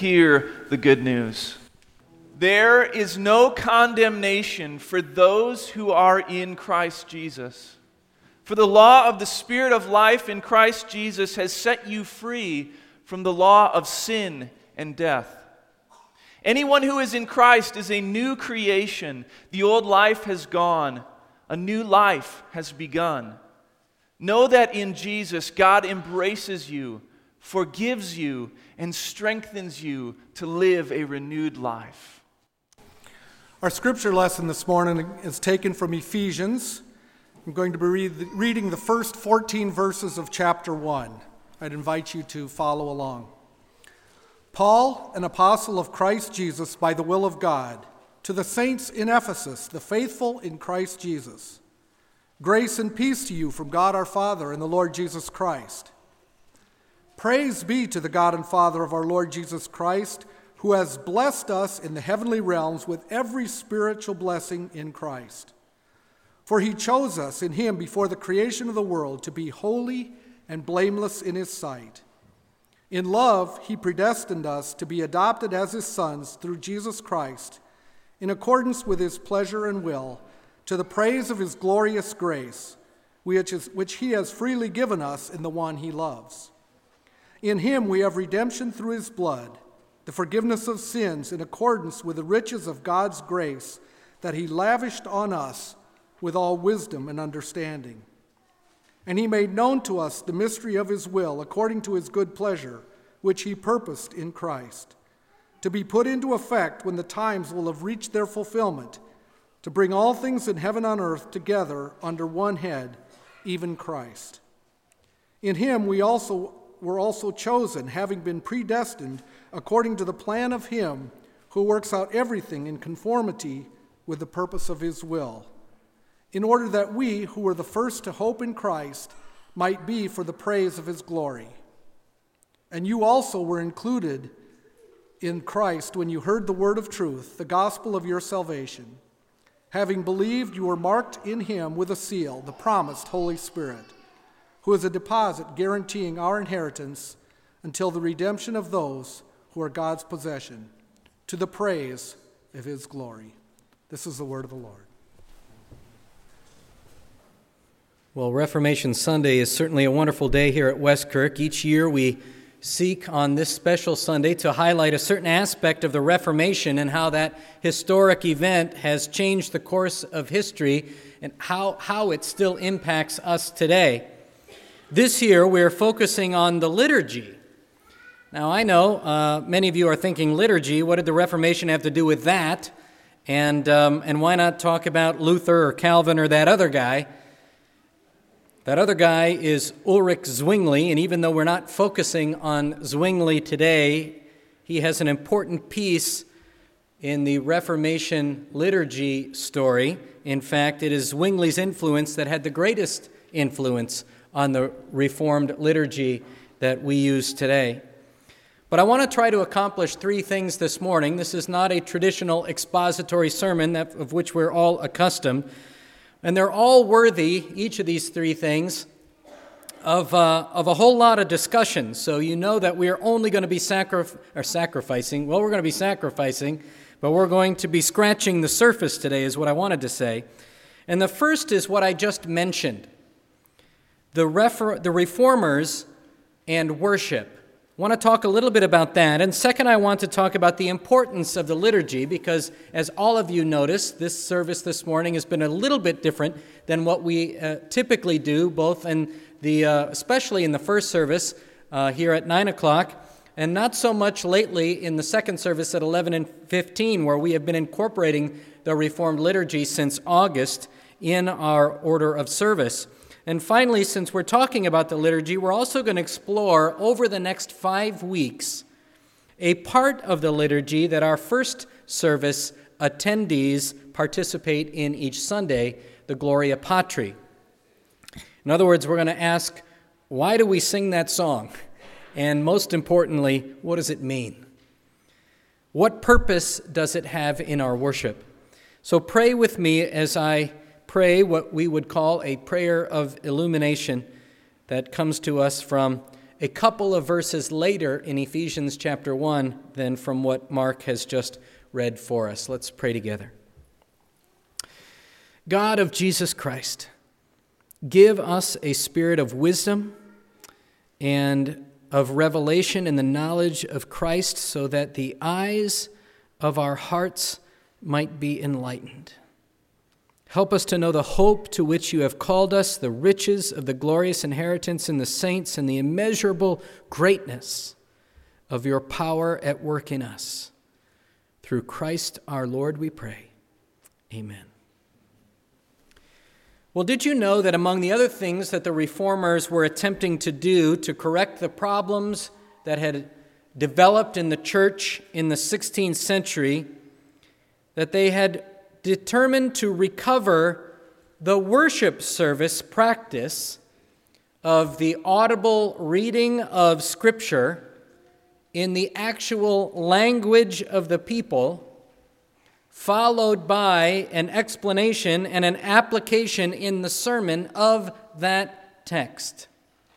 hear the good news. There is no condemnation for those who are in Christ Jesus. For the law of the Spirit of life in Christ Jesus has set you free from the law of sin and death. Anyone who is in Christ is a new creation. The old life has gone. A new life has begun. Know that in Jesus, God embraces you, forgives you, and strengthens you to live a renewed life. Our scripture lesson this morning is taken from Ephesians. I'm going to be reading the first 14 verses of chapter 1. I'd invite you to follow along. Paul, an apostle of Christ Jesus by the will of God, to the saints in Ephesus, the faithful in Christ Jesus. Grace and peace to you from God our Father and the Lord Jesus Christ. Praise be to the God and Father of our Lord Jesus Christ, who has blessed us in the heavenly realms with every spiritual blessing in Christ. For he chose us in him before the creation of the world to be holy and blameless in his sight. In love, he predestined us to be adopted as his sons through Jesus Christ, in accordance with his pleasure and will, to the praise of his glorious grace, which he has freely given us in the one he loves. In him we have redemption through his blood, the forgiveness of sins in accordance with the riches of God's grace that he lavished on us with all wisdom and understanding. And he made known to us the mystery of his will, according to his good pleasure, which he purposed in Christ, to be put into effect when the times will have reached their fulfillment, to bring all things in heaven and earth together under one head, even Christ. In him we were also chosen, having been predestined according to the plan of him who works out everything in conformity with the purpose of his will, in order that we, who were the first to hope in Christ, might be for the praise of his glory. And you also were included in Christ when you heard the word of truth, the gospel of your salvation. Having believed, you were marked in him with a seal, the promised Holy Spirit, who is a deposit guaranteeing our inheritance until the redemption of those who are God's possession, to the praise of his glory. This is the word of the Lord. Well, Reformation Sunday is certainly a wonderful day here at Westkirk. Each year we seek on this special Sunday to highlight a certain aspect of the Reformation and how that historic event has changed the course of history and how it still impacts us today. This year we're focusing on the liturgy. Now I know many of you are thinking, liturgy, what did the Reformation have to do with that? And why not talk about Luther or Calvin or that other guy? That other guy is Ulrich Zwingli, and even though we're not focusing on Zwingli today, he has an important piece in the Reformation liturgy story. In fact, it is Zwingli's influence that had the greatest influence on the Reformed liturgy that we use today. But I want to try to accomplish three things this morning. This is not a traditional expository sermon of which we're all accustomed. And they're all worthy, each of these three things, of a whole lot of discussion. So you know that we're only going to be sacrificing. Well, we're going to be sacrificing, but we're going to be scratching the surface today is what I wanted to say. And the first is what I just mentioned, the reformers and worship. I want to talk a little bit about that. And second, I want to talk about the importance of the liturgy because, as all of you noticed, this service this morning has been a little bit different than what we typically do, both in especially in the first service here at 9 o'clock, and not so much lately in the second service at 11 and 15, where we have been incorporating the Reformed liturgy since August in our order of service. And finally, since we're talking about the liturgy, we're also going to explore over the next 5 weeks a part of the liturgy that our first service attendees participate in each Sunday, the Gloria Patri. In other words, we're going to ask, why do we sing that song? And most importantly, what does it mean? What purpose does it have in our worship? So pray with me as I pray what we would call a prayer of illumination that comes to us from a couple of verses later in Ephesians chapter 1 than from what Mark has just read for us. Let's pray together. God of Jesus Christ, give us a spirit of wisdom and of revelation in the knowledge of Christ, so that the eyes of our hearts might be enlightened. Help us to know the hope to which you have called us, the riches of the glorious inheritance in the saints, and the immeasurable greatness of your power at work in us. Through Christ our Lord we pray. Amen. Well, did you know that among the other things that the Reformers were attempting to do to correct the problems that had developed in the church in the 16th century, that they had determined to recover the worship service practice of the audible reading of Scripture in the actual language of the people, followed by an explanation and an application in the sermon of that text.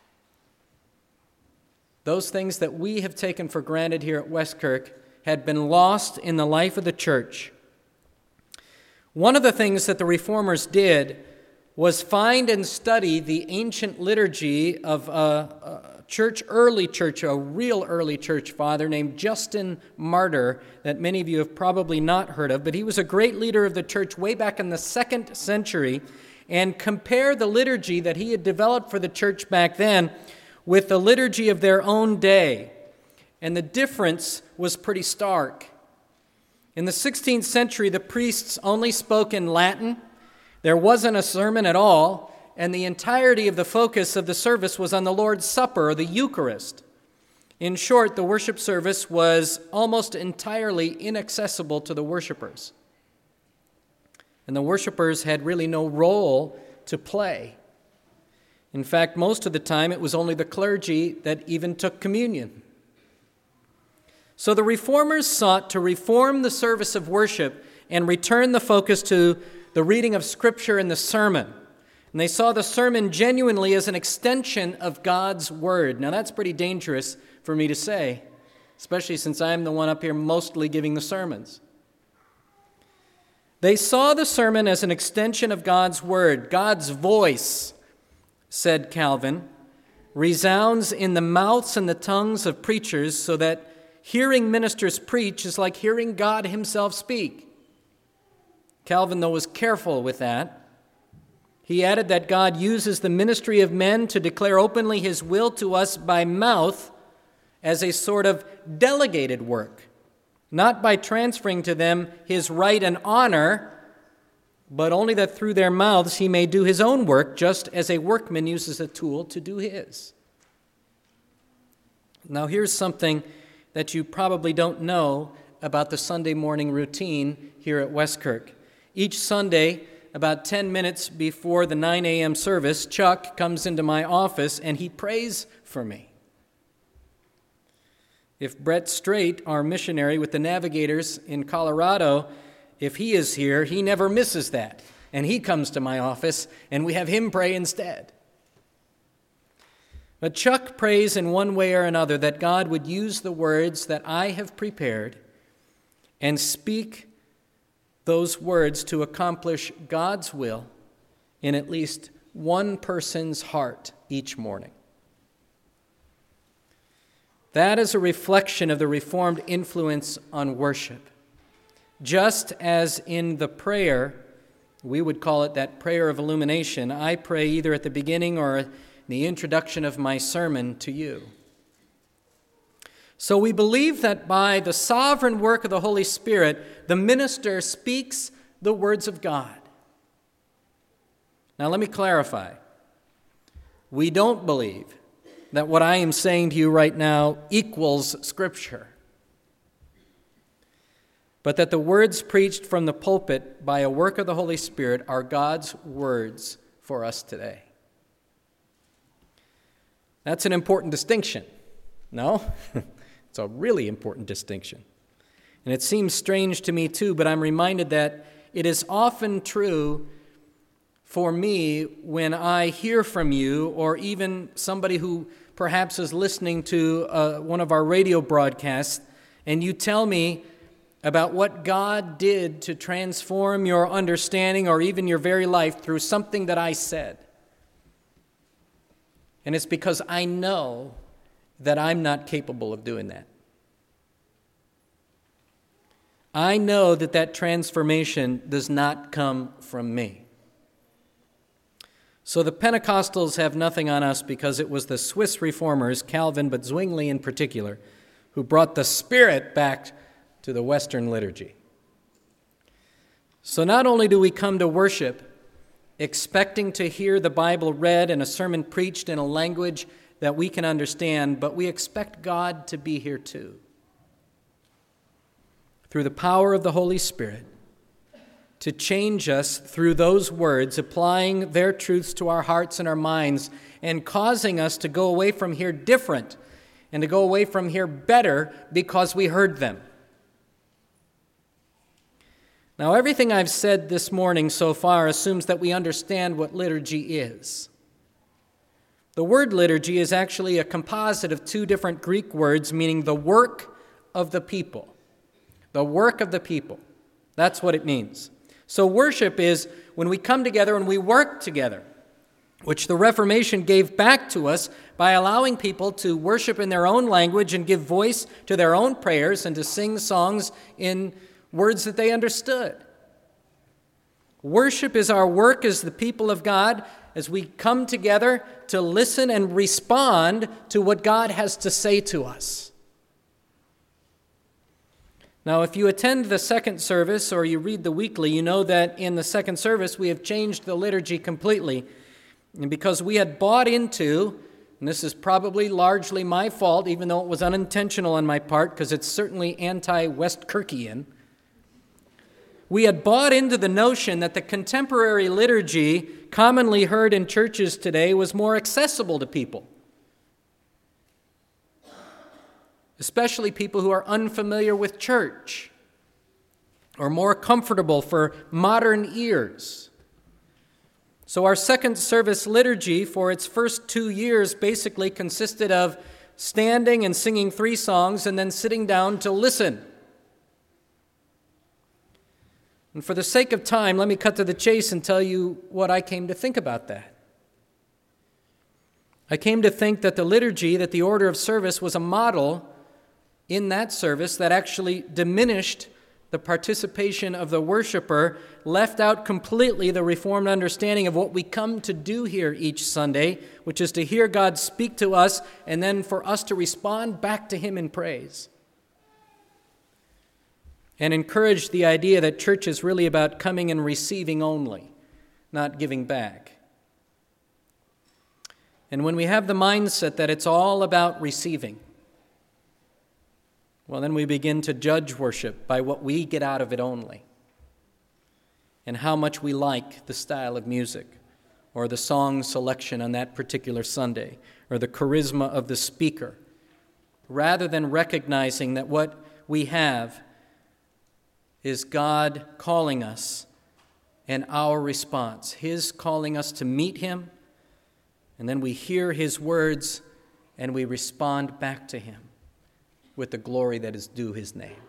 Those things that we have taken for granted here at Westkirk had been lost in the life of the church. One of the things that the Reformers did was find and study the ancient liturgy of a real early church father named Justin Martyr, that many of you have probably not heard of, but he was a great leader of the church way back in the 2nd century, and compare the liturgy that he had developed for the church back then with the liturgy of their own day. And the difference was pretty stark. In the 16th century, the priests only spoke in Latin. There wasn't a sermon at all, and the entirety of the focus of the service was on the Lord's Supper, or the Eucharist. In short, the worship service was almost entirely inaccessible to the worshipers. And the worshipers had really no role to play. In fact, most of the time, it was only the clergy that even took communion. So the Reformers sought to reform the service of worship and return the focus to the reading of Scripture and the sermon. And they saw the sermon genuinely as an extension of God's Word. Now that's pretty dangerous for me to say, especially since I'm the one up here mostly giving the sermons. They saw the sermon as an extension of God's Word. God's voice, said Calvin, resounds in the mouths and the tongues of preachers, so that hearing ministers preach is like hearing God himself speak. Calvin, though, was careful with that. He added that God uses the ministry of men to declare openly his will to us by mouth as a sort of delegated work, not by transferring to them his right and honor, but only that through their mouths he may do his own work, just as a workman uses a tool to do his. Now here's something that you probably don't know about the Sunday morning routine here at Westkirk. Each Sunday, about 10 minutes before the 9 a.m. service, Chuck comes into my office and he prays for me. If Brett Strait, our missionary with the Navigators in Colorado, if he is here, he never misses that. And he comes to my office and we have him pray instead. But Chuck prays in one way or another that God would use the words that I have prepared and speak those words to accomplish God's will in at least one person's heart each morning. That is a reflection of the Reformed influence on worship. Just as in the prayer, we would call it that prayer of illumination, I pray either at the beginning or the introduction of my sermon to you. So we believe that by the sovereign work of the Holy Spirit, the minister speaks the words of God. Now let me clarify. We don't believe that what I am saying to you right now equals Scripture, but that the words preached from the pulpit by a work of the Holy Spirit are God's words for us today. That's an important distinction. No? It's a really important distinction. And it seems strange to me too, but I'm reminded that it is often true for me when I hear from you, or even somebody who perhaps is listening to one of our radio broadcasts, and you tell me about what God did to transform your understanding or even your very life through something that I said. And it's because I know that I'm not capable of doing that. I know that that transformation does not come from me. So the Pentecostals have nothing on us because it was the Swiss reformers, Calvin, but Zwingli in particular, who brought the Spirit back to the Western liturgy. So not only do we come to worship expecting to hear the Bible read and a sermon preached in a language that we can understand, but we expect God to be here too. Through the power of the Holy Spirit, to change us through those words, applying their truths to our hearts and our minds, and causing us to go away from here different and to go away from here better because we heard them. Now, everything I've said this morning so far assumes that we understand what liturgy is. The word liturgy is actually a composite of two different Greek words meaning the work of the people. The work of the people. That's what it means. So worship is when we come together and we work together, which the Reformation gave back to us by allowing people to worship in their own language and give voice to their own prayers and to sing songs in words that they understood. Worship is our work as the people of God as we come together to listen and respond to what God has to say to us. Now, if you attend the second service or you read the weekly, you know that in the second service we have changed the liturgy completely. And because we had bought into, and this is probably largely my fault, even though it was unintentional on my part, because it's certainly anti-Westkirkian, we had bought into the notion that the contemporary liturgy commonly heard in churches today was more accessible to people, especially people who are unfamiliar with church or more comfortable for modern ears. So our second service liturgy for its first 2 years basically consisted of standing and singing 3 songs and then sitting down to listen. And for the sake of time, let me cut to the chase and tell you what I came to think about that. I came to think that the liturgy, that the order of service was a model in that service that actually diminished the participation of the worshiper, left out completely the Reformed understanding of what we come to do here each Sunday, which is to hear God speak to us and then for us to respond back to Him in praise. And encouraged the idea that church is really about coming and receiving only, not giving back. And when we have the mindset that it's all about receiving, well, then we begin to judge worship by what we get out of it only, and how much we like the style of music, or the song selection on that particular Sunday, or the charisma of the speaker, rather than recognizing that what we have is God calling us and our response. His calling us to meet Him, and then we hear His words and we respond back to Him with the glory that is due His name.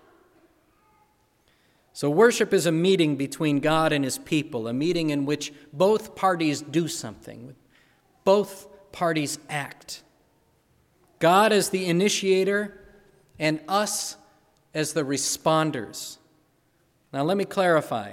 So worship is a meeting between God and His people, a meeting in which both parties do something, both parties act. God as the initiator and us as the responders. Now let me clarify.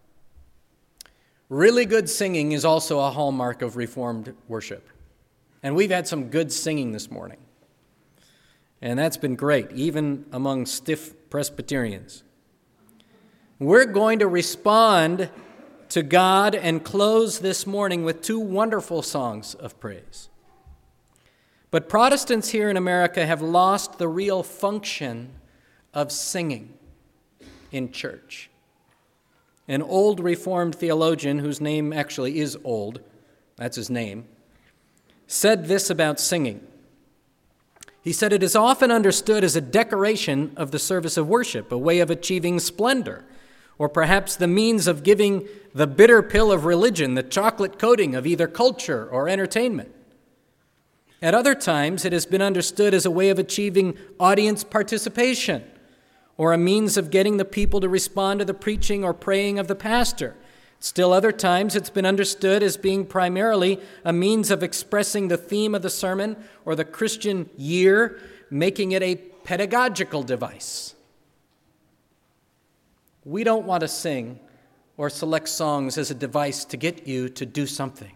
Really good singing is also a hallmark of Reformed worship. And we've had some good singing this morning. And that's been great, even among stiff Presbyterians. We're going to respond to God and close this morning with 2 wonderful songs of praise. But Protestants here in America have lost the real function of singing in church. An old Reformed theologian, whose name actually is old, that's his name, said this about singing. He said, "It is often understood as a decoration of the service of worship, a way of achieving splendor, or perhaps the means of giving the bitter pill of religion the chocolate coating of either culture or entertainment. At other times, it has been understood as a way of achieving audience participation or a means of getting the people to respond to the preaching or praying of the pastor. Still other times, it's been understood as being primarily a means of expressing the theme of the sermon or the Christian year, making it a pedagogical device. We don't want to sing or select songs as a device to get you to do something.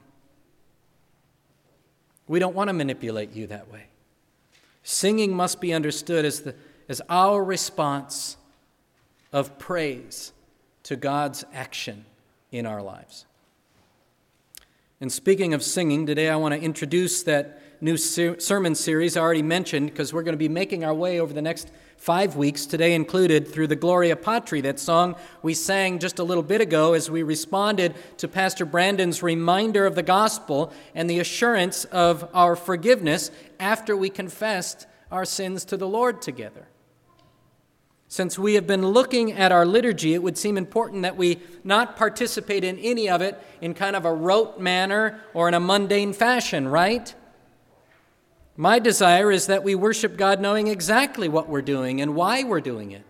We don't want to manipulate you that way. Singing must be understood as our response of praise to God's action in our lives. And speaking of singing, today I want to introduce that new sermon series I already mentioned, because we're going to be making our way over the next 5 weeks, today included, through the Gloria Patri, that song we sang just a little bit ago as we responded to Pastor Brandon's reminder of the gospel and the assurance of our forgiveness after we confessed our sins to the Lord together. Since we have been looking at our liturgy, it would seem important that we not participate in any of it in kind of a rote manner or in a mundane fashion, right? My desire is that we worship God knowing exactly what we're doing and why we're doing it.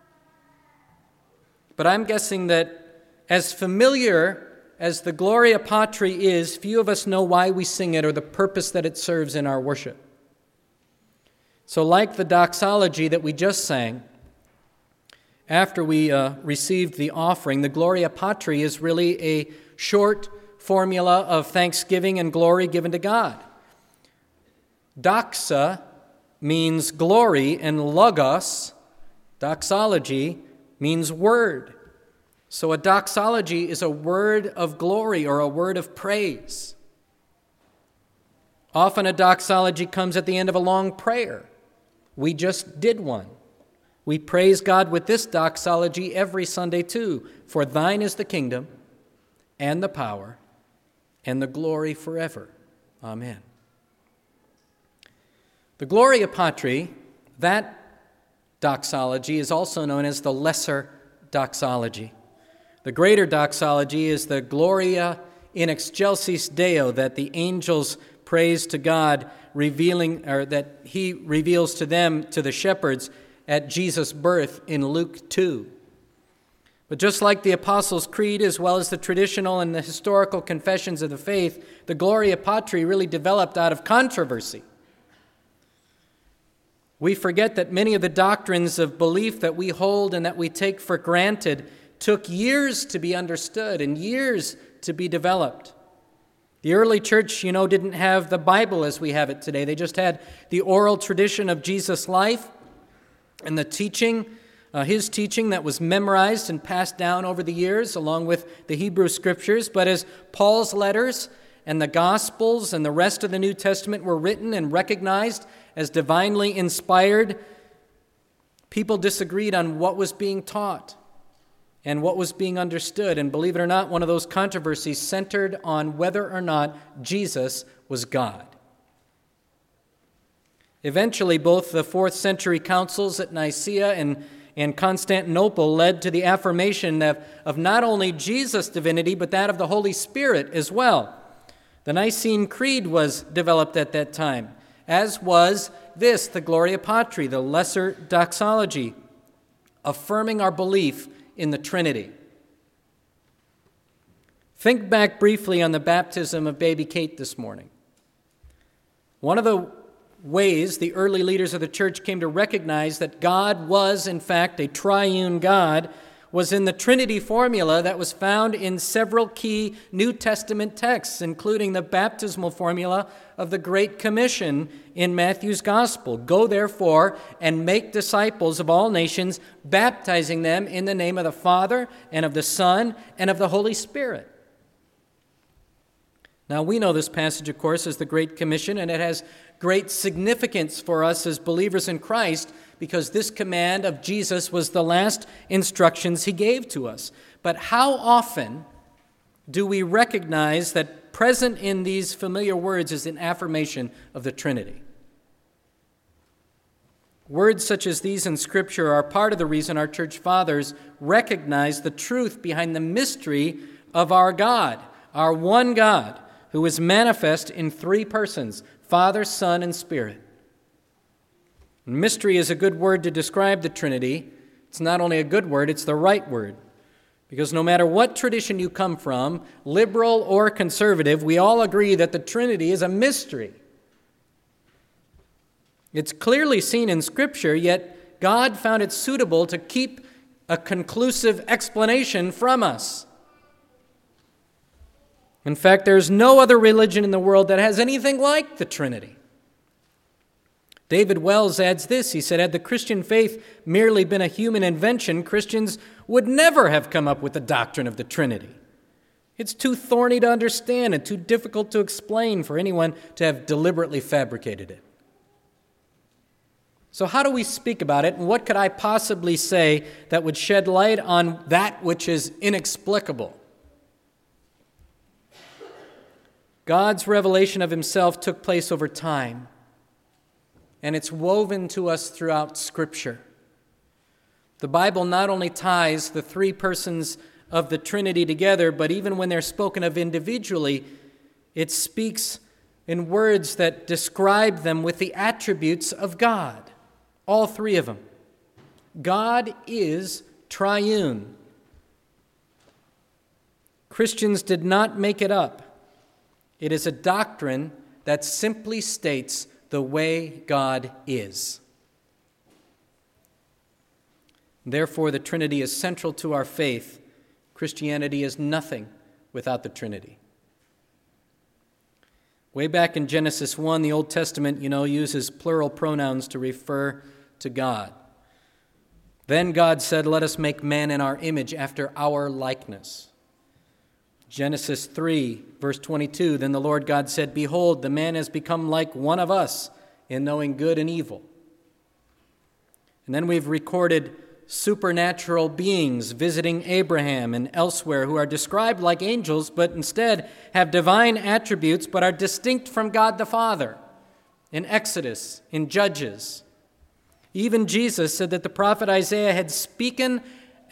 But I'm guessing that as familiar as the Gloria Patri is, few of us know why we sing it or the purpose that it serves in our worship. So like the doxology that we just sang, after we received the offering, the Gloria Patri is really a short formula of thanksgiving and glory given to God. Doxa means glory, and logos, doxology, means word. So a doxology is a word of glory or a word of praise. Often a doxology comes at the end of a long prayer. We just did one. We praise God with this doxology every Sunday too. For thine is the kingdom and the power and the glory forever. Amen. The Gloria Patri, that doxology, is also known as the Lesser Doxology. The greater doxology is the Gloria in excelsis Deo, that the angels praise to God, revealing, or that he reveals to them, to the shepherds, at Jesus' birth in Luke 2. But just like the Apostles' Creed, as well as the traditional and the historical confessions of the faith, the Gloria Patri really developed out of controversy. We forget that many of the doctrines of belief that we hold and that we take for granted took years to be understood and years to be developed. The early church, didn't have the Bible as we have it today. They just had the oral tradition of Jesus' life and the teaching, his teaching that was memorized and passed down over the years, along with the Hebrew Scriptures. But as Paul's letters and the Gospels and the rest of the New Testament were written and recognized as divinely inspired, people disagreed on what was being taught and what was being understood. And believe it or not, one of those controversies centered on whether or not Jesus was God. Eventually, both the 4th century councils at Nicaea and Constantinople led to the affirmation of not only Jesus' divinity, but that of the Holy Spirit as well. The Nicene Creed was developed at that time, as was this, the Gloria Patri, the Lesser Doxology, affirming our belief in the Trinity. Think back briefly on the baptism of baby Kate this morning. One of the ways the early leaders of the church came to recognize that God was, in fact, a triune God was in the Trinity formula that was found in several key New Testament texts, including the baptismal formula of the Great Commission in Matthew's Gospel. Go, therefore, and make disciples of all nations, baptizing them in the name of the Father and of the Son and of the Holy Spirit. Now, we know this passage, of course, as the Great Commission, and it has great significance for us as believers in Christ because this command of Jesus was the last instructions he gave to us. But how often do we recognize that present in these familiar words is an affirmation of the Trinity? Words such as these in Scripture are part of the reason our church fathers recognize the truth behind the mystery of our God, our one God, who is manifest in 3 persons, Father, Son, and Spirit. Mystery is a good word to describe the Trinity. It's not only a good word, it's the right word. Because no matter what tradition you come from, liberal or conservative, we all agree that the Trinity is a mystery. It's clearly seen in Scripture, yet God found it suitable to keep a conclusive explanation from us. In fact, there's no other religion in the world that has anything like the Trinity. David Wells adds this. He said, had the Christian faith merely been a human invention, Christians would never have come up with the doctrine of the Trinity. It's too thorny to understand and too difficult to explain for anyone to have deliberately fabricated it. So how do we speak about it, and what could I possibly say that would shed light on that which is inexplicable? God's revelation of himself took place over time, and it's woven to us throughout Scripture. The Bible not only ties the three persons of the Trinity together, but even when they're spoken of individually, it speaks in words that describe them with the attributes of God. All three of them. God is triune. Christians did not make it up. It is a doctrine that simply states the way God is. Therefore, the Trinity is central to our faith. Christianity is nothing without the Trinity. Way back in Genesis 1, the Old Testament, uses plural pronouns to refer to God. Then God said, let us make man in our image after our likeness. Genesis 3, verse 22, then the Lord God said, behold, the man has become like one of us in knowing good and evil. And then we've recorded supernatural beings visiting Abraham and elsewhere who are described like angels, but instead have divine attributes, but are distinct from God the Father. In Exodus, in Judges. Even Jesus said that the prophet Isaiah had seen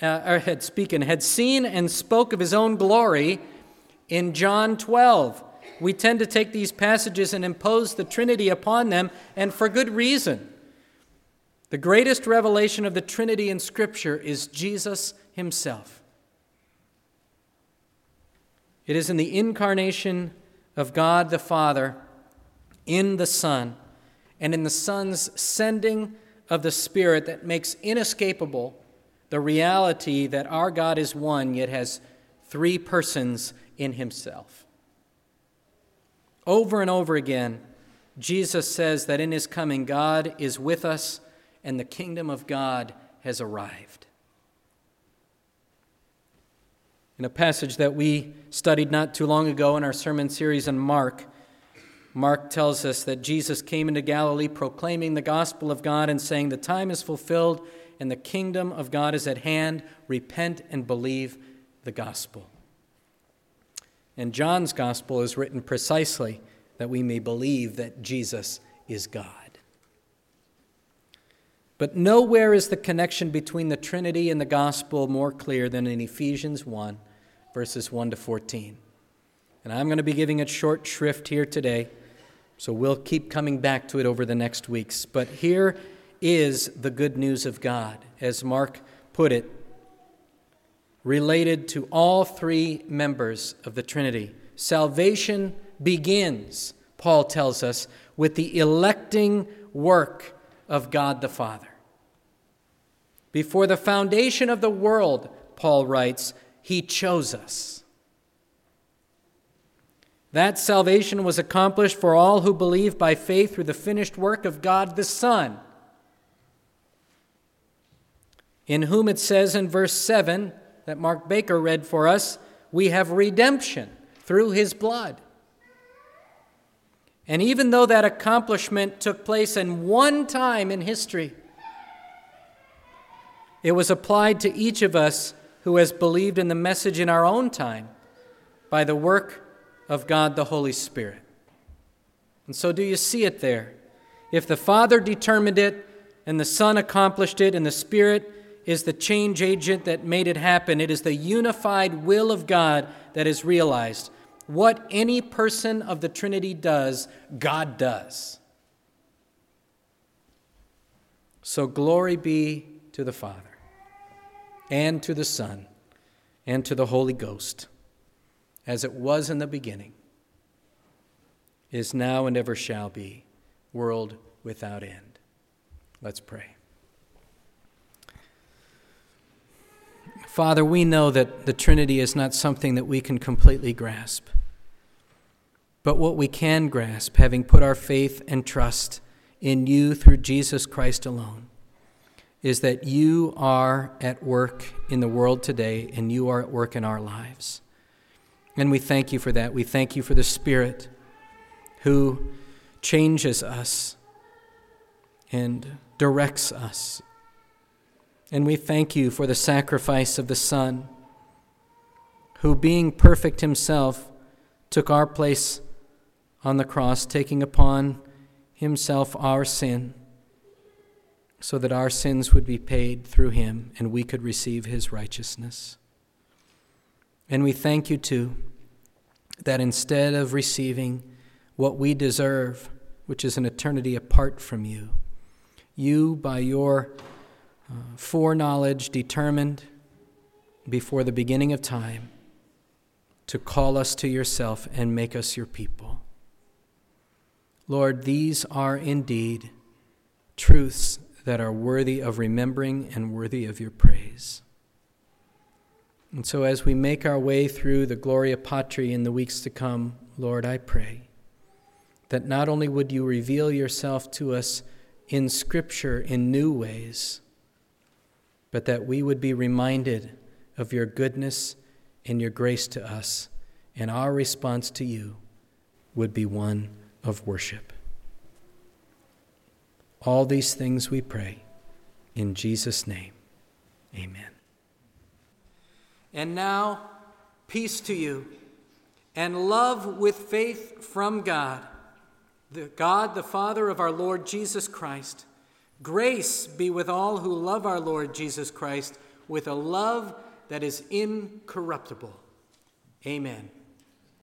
and spoke of his own glory in John 12. We tend to take these passages and impose the Trinity upon them, and for good reason. The greatest revelation of the Trinity in Scripture is Jesus himself. It is in the incarnation of God the Father in the Son, and in the Son's sending of the Spirit that makes inescapable the reality that our God is one, yet has three persons in himself. Over and over again, Jesus says that in his coming, God is with us and the kingdom of God has arrived. In a passage that we studied not too long ago in our sermon series on Mark tells us that Jesus came into Galilee proclaiming the gospel of God and saying, the time is fulfilled and the kingdom of God is at hand. Repent and believe the gospel. And John's gospel is written precisely that we may believe that Jesus is God. But nowhere is the connection between the Trinity and the gospel more clear than in Ephesians 1, verses 1 to 14. And I'm going to be giving it short shrift here today, so we'll keep coming back to it over the next weeks. But here is the good news of God, as Mark put it, related to all three members of the Trinity. Salvation begins, Paul tells us, with the electing work of God the Father. Before the foundation of the world, Paul writes, he chose us. That salvation was accomplished for all who believe by faith through the finished work of God the Son, in whom it says in verse 7 that Mark Baker read for us, we have redemption through his blood. And even though that accomplishment took place in one time in history, it was applied to each of us who has believed in the message in our own time by the work of God the Holy Spirit. And so do you see it there? If the Father determined it, and the Son accomplished it, and the Spirit is the change agent that made it happen, it is the unified will of God that is realized. what any person of the Trinity does, God does. So glory be to the Father, and to the Son, and to the Holy Ghost, as it was in the beginning, is now, and ever shall be, world without end. Let's pray. Father, we know that the Trinity is not something that we can completely grasp. But what we can grasp, having put our faith and trust in you through Jesus Christ alone, is that you are at work in the world today, and you are at work in our lives. And we thank you for that. We thank you for the Spirit who changes us and directs us. And we thank you for the sacrifice of the Son, who, being perfect himself, took our place on the cross, taking upon himself our sin, so that our sins would be paid through him and we could receive his righteousness. And we thank you, too, that instead of receiving what we deserve, which is an eternity apart from you, you, by your foreknowledge, determined before the beginning of time to call us to yourself and make us your people. Lord, these are indeed truths that are worthy of remembering and worthy of your praise. And so as we make our way through the Gloria Patri in the weeks to come, Lord, I pray that not only would you reveal yourself to us in Scripture in new ways, but that we would be reminded of your goodness and your grace to us, and our response to you would be one of worship. All these things we pray in Jesus' name. Amen. And now, peace to you, and love with faith from God, the Father of our Lord Jesus Christ. Grace be with all who love our Lord Jesus Christ with a love that is incorruptible. Amen.